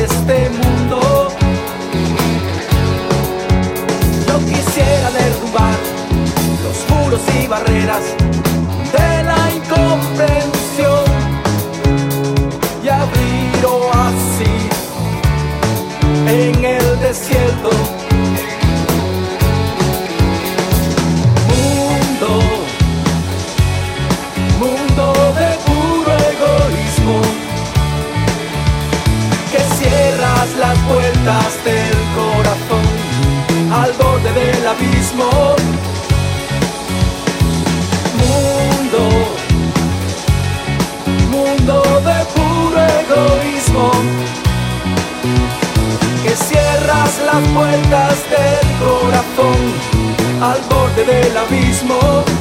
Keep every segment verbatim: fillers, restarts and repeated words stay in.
este mundo. Yo quisiera derrubar los muros y barreras de la incomprensión y abrir oasis en el desierto. Mundo, mundo de puro egoísmo, que cierras las puertas del corazón al borde del abismo. Mundo, mundo de puro egoísmo, que cierras las puertas del corazón al borde del abismo.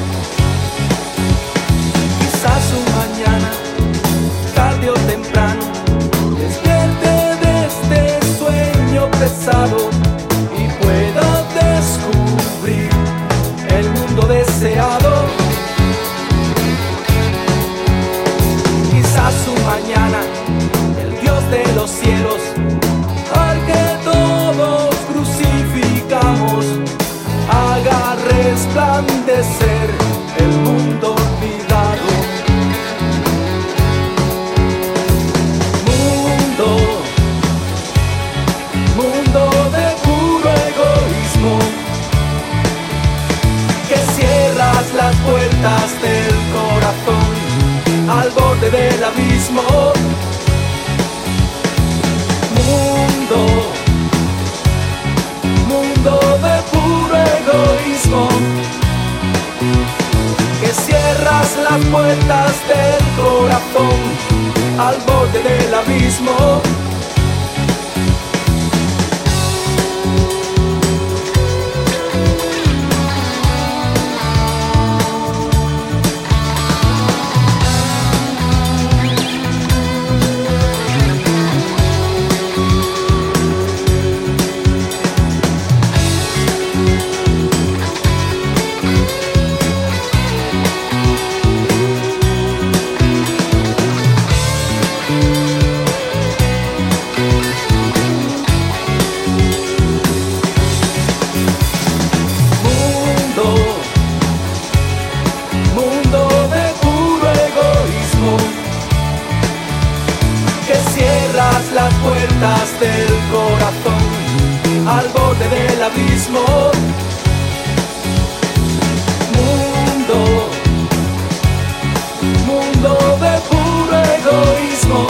Quizás un mañana, tarde o temprano, despierte de este sueño pesado y pueda descubrir el mundo deseado. Quizás un mañana, el Dios de los cielos, al que todos crucificamos, haga resplandecer el mundo olvidado. Mundo, mundo de puro egoísmo, que cierras las puertas del corazón al borde del abismo. Mundo, mundo de puro egoísmo, que cierras las puertas del corazón al borde del abismo. Las puertas del corazón al borde del abismo. Mundo, mundo de puro egoísmo,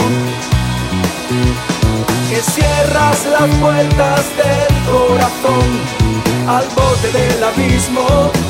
que cierras las puertas del corazón al borde del abismo.